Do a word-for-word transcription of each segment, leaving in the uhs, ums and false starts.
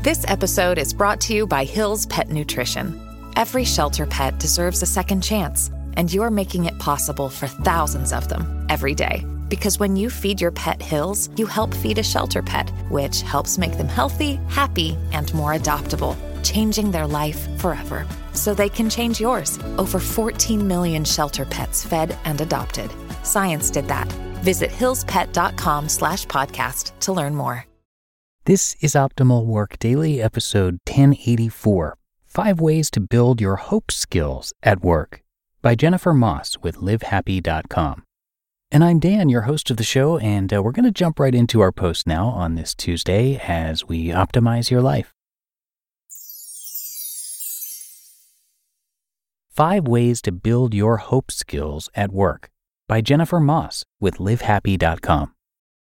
This episode is brought to you by Hill's Pet Nutrition. Every shelter pet deserves a second chance, and you're making it possible for thousands of them every day. Because when you feed your pet Hill's, you help feed a shelter pet, which helps make them healthy, happy, and more adoptable, changing their life forever. So they can change yours. Over fourteen million shelter pets fed and adopted. Science did that. Visit hillspet.com slash podcast to learn more. This is Optimal Work Daily, episode ten eighty-four, Five Ways to Build Your Hope Skills at Work, by Jennifer Moss with live happy dot com. And I'm Dan, your host of the show, and uh, we're going to jump right into our post now on this Tuesday as we optimize your life. Five Ways to Build Your Hope Skills at Work, by Jennifer Moss with live happy dot com.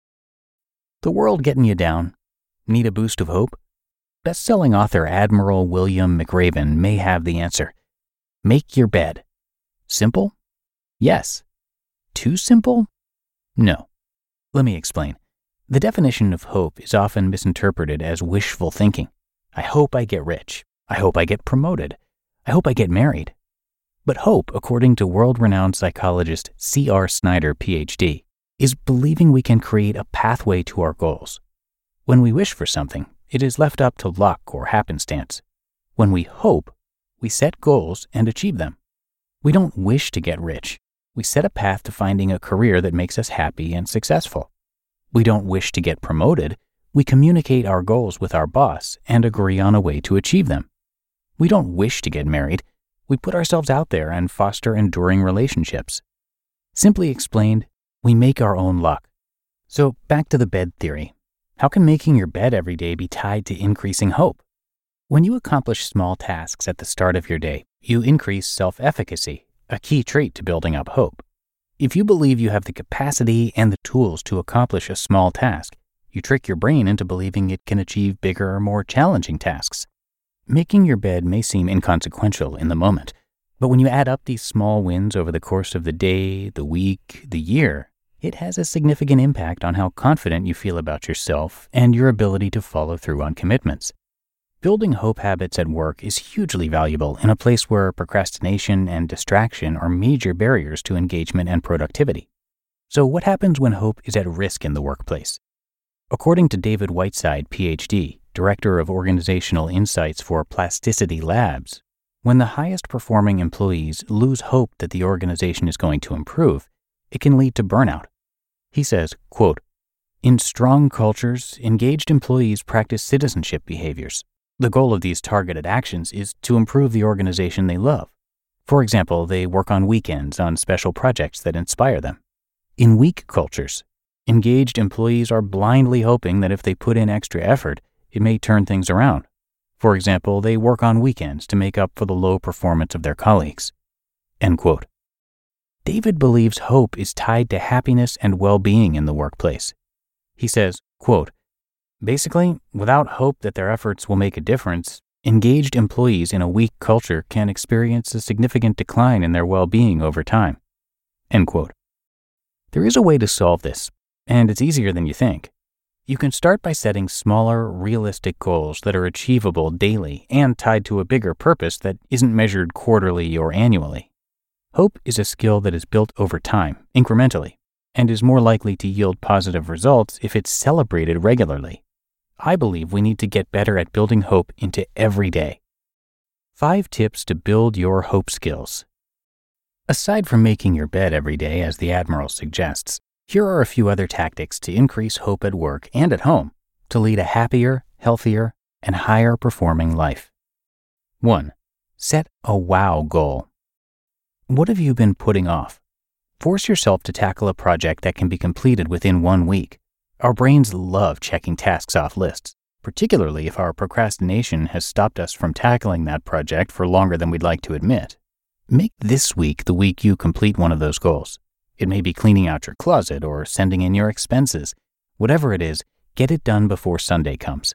The world getting you down? Need a boost of hope? Best-selling author Admiral William McRaven may have the answer. Make your bed. Simple? Yes. Too simple? No. Let me explain. The definition of hope is often misinterpreted as wishful thinking. I hope I get rich. I hope I get promoted. I hope I get married. But hope, according to world-renowned psychologist C R Snyder, P H D, is believing we can create a pathway to our goals. When we wish for something, it is left up to luck or happenstance. When we hope, we set goals and achieve them. We don't wish to get rich. We set a path to finding a career that makes us happy and successful. We don't wish to get promoted. We communicate our goals with our boss and agree on a way to achieve them. We don't wish to get married. We put ourselves out there and foster enduring relationships. Simply explained, we make our own luck. So back to the bed theory. How can making your bed every day be tied to increasing hope? When you accomplish small tasks at the start of your day, you increase self-efficacy, a key trait to building up hope. If you believe you have the capacity and the tools to accomplish a small task, you trick your brain into believing it can achieve bigger or more challenging tasks. Making your bed may seem inconsequential in the moment, but when you add up these small wins over the course of the day, the week, the year, it has a significant impact on how confident you feel about yourself and your ability to follow through on commitments. Building hope habits at work is hugely valuable in a place where procrastination and distraction are major barriers to engagement and productivity. So what happens when hope is at risk in the workplace? According to David Whiteside, P H D, Director of Organizational Insights for Plasticity Labs, when the highest performing employees lose hope that the organization is going to improve, it can lead to burnout. He says, quote, "In strong cultures, engaged employees practice citizenship behaviors. The goal of these targeted actions is to improve the organization they love. For example, they work on weekends on special projects that inspire them. In weak cultures, engaged employees are blindly hoping that if they put in extra effort, it may turn things around. For example, they work on weekends to make up for the low performance of their colleagues." End quote. David believes hope is tied to happiness and well-being in the workplace. He says, quote, "Basically, without hope that their efforts will make a difference, engaged employees in a weak culture can experience a significant decline in their well-being over time." End quote. There is a way to solve this, and it's easier than you think. You can start by setting smaller, realistic goals that are achievable daily and tied to a bigger purpose that isn't measured quarterly or annually. Hope is a skill that is built over time, incrementally, and is more likely to yield positive results if it's celebrated regularly. I believe we need to get better at building hope into every day. Five tips to build your hope skills. Aside from making your bed every day, as the Admiral suggests, here are a few other tactics to increase hope at work and at home to lead a happier, healthier, and higher performing life. One, set a wow goal. What have you been putting off? Force yourself to tackle a project that can be completed within one week. Our brains love checking tasks off lists, particularly if our procrastination has stopped us from tackling that project for longer than we'd like to admit. Make this week the week you complete one of those goals. It may be cleaning out your closet or sending in your expenses. Whatever it is, get it done before Sunday comes.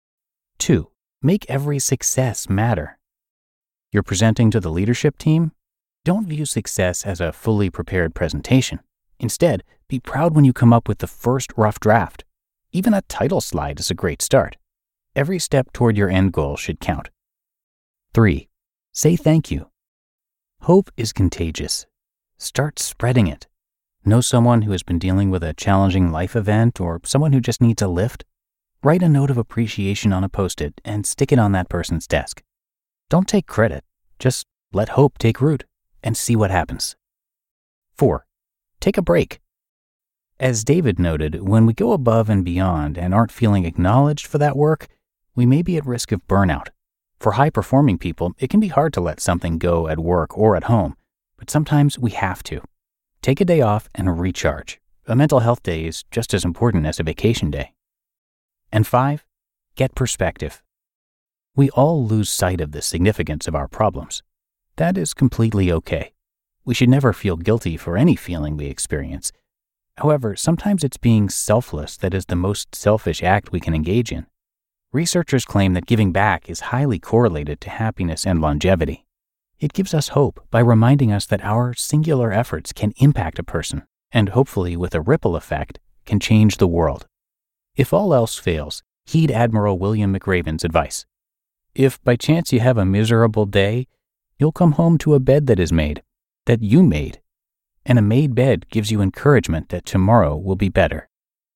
Two, make every success matter. You're presenting to the leadership team? Don't view success as a fully prepared presentation. Instead, be proud when you come up with the first rough draft. Even a title slide is a great start. Every step toward your end goal should count. Three, say thank you. Hope is contagious. Start spreading it. Know someone who has been dealing with a challenging life event or someone who just needs a lift? Write a note of appreciation on a Post-it and stick it on that person's desk. Don't take credit. Just let hope take root and see what happens. Four, take a break. As David noted, when we go above and beyond and aren't feeling acknowledged for that work, we may be at risk of burnout. For high-performing people, it can be hard to let something go at work or at home, but sometimes we have to. Take a day off and recharge. A mental health day is just as important as a vacation day. And five, get perspective. We all lose sight of the significance of our problems. That is completely okay. We should never feel guilty for any feeling we experience. However, sometimes it's being selfless that is the most selfish act we can engage in. Researchers claim that giving back is highly correlated to happiness and longevity. It gives us hope by reminding us that our singular efforts can impact a person, and hopefully with a ripple effect, can change the world. If all else fails, heed Admiral William McRaven's advice. If by chance you have a miserable day, you'll come home to a bed that is made, that you made, and a made bed gives you encouragement that tomorrow will be better.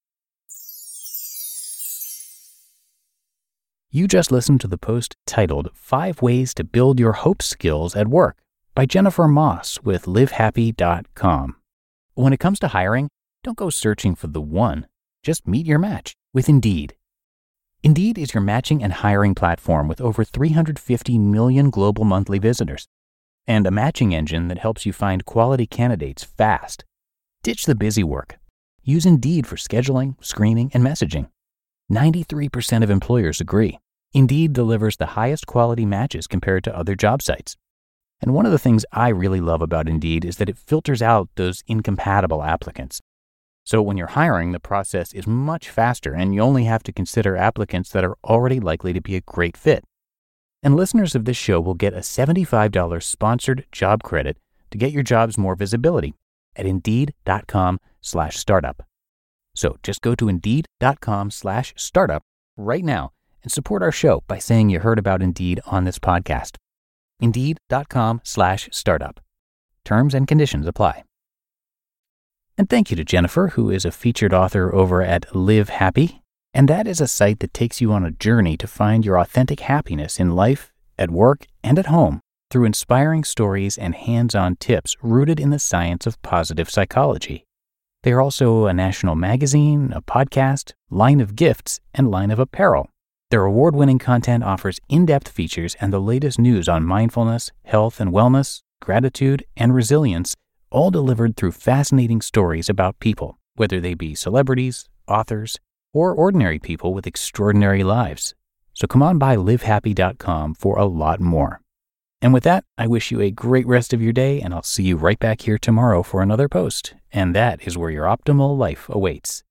You just listened to the post titled Five Ways to Build Your Hope Skills at Work by Jennifer Moss with live happy dot com. When it comes to hiring, don't go searching for the one. Just meet your match with Indeed. Indeed is your matching and hiring platform with over three hundred fifty million global monthly visitors, and a matching engine that helps you find quality candidates fast. Ditch the busy work. Use Indeed for scheduling, screening, and messaging. ninety-three percent of employers agree. Indeed delivers the highest quality matches compared to other job sites. And one of the things I really love about Indeed is that it filters out those incompatible applicants. So when you're hiring, the process is much faster and you only have to consider applicants that are already likely to be a great fit. And listeners of this show will get a seventy-five dollars sponsored job credit to get your jobs more visibility at Indeed.com slash startup. So just go to Indeed.com slash startup right now and support our show by saying you heard about Indeed on this podcast. Indeed.com slash startup. Terms and conditions apply. And thank you to Jennifer, who is a featured author over at Live Happy. And that is a site that takes you on a journey to find your authentic happiness in life, at work, and at home through inspiring stories and hands-on tips rooted in the science of positive psychology. They are also a national magazine, a podcast, line of gifts, and line of apparel. Their award-winning content offers in-depth features and the latest news on mindfulness, health and wellness, gratitude, and resilience, all delivered through fascinating stories about people, whether they be celebrities, authors, or ordinary people with extraordinary lives. So come on by live happy dot com for a lot more. And with that, I wish you a great rest of your day, and I'll see you right back here tomorrow for another post. And that is where your optimal life awaits.